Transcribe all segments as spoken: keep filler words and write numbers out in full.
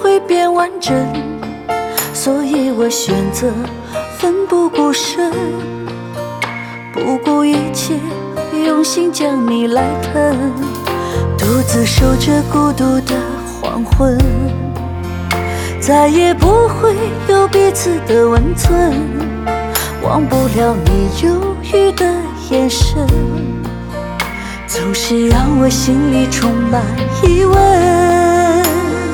会变完整，所以我选择奋不顾身，不顾一切，用心将你来疼，独自守着孤独的黄昏，再也不会有彼此的温存，忘不了你忧郁的眼神，总是让我心里充满疑问。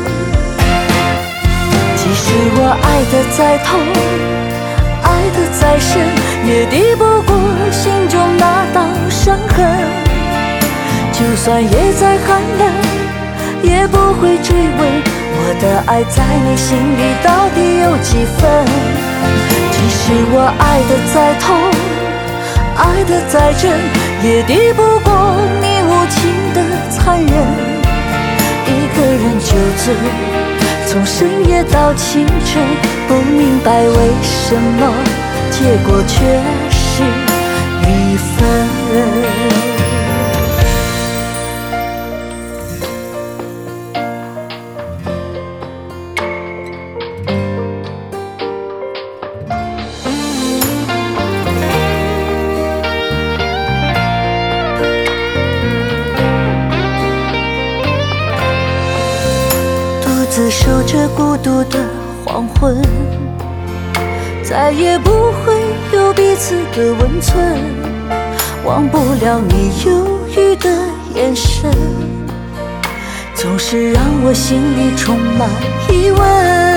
即使我爱得再痛，爱得再深，也抵不过心中那道伤痕。就算夜再寒冷，也不会追问我的爱在你心里到底有几分。即使我爱得再痛，爱得再真，也抵不过你无情的残忍。一个人酒醉，从深夜到清晨，不明白为什么结果却是离分。自守着孤独的黄昏，再也不会有彼此的温存，忘不了你忧郁的眼神，总是让我心里充满疑问。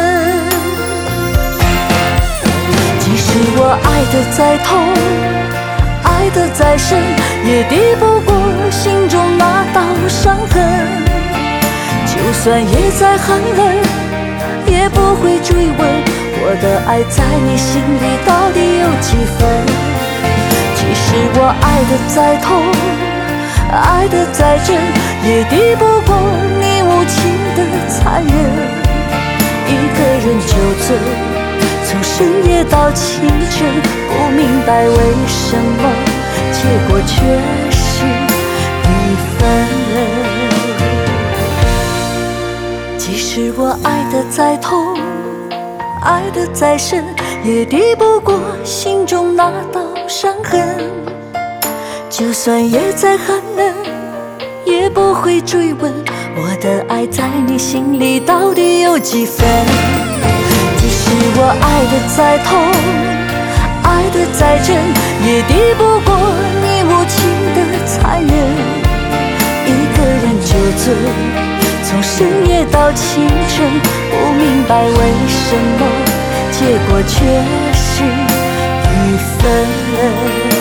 即使我爱得再痛，爱得再深，也抵不过心中那道伤痕。就算夜再寒冷，也不会追问我的爱在你心里到底有几分。即使我爱得再痛，爱得再真，也抵不过你无情的残忍。一个人酒醉，从深夜到清晨，不明白为什么结果却是离分。即使我爱得再痛，爱得再深，也抵不过心中那道伤痕。就算夜再寒冷，也不会追问我的爱在你心里到底有几分。即使我爱得再痛，爱得再真，也抵不过你无情的残忍。一个人酒醉，从深夜到清晨，不明白为什么结果却是离分。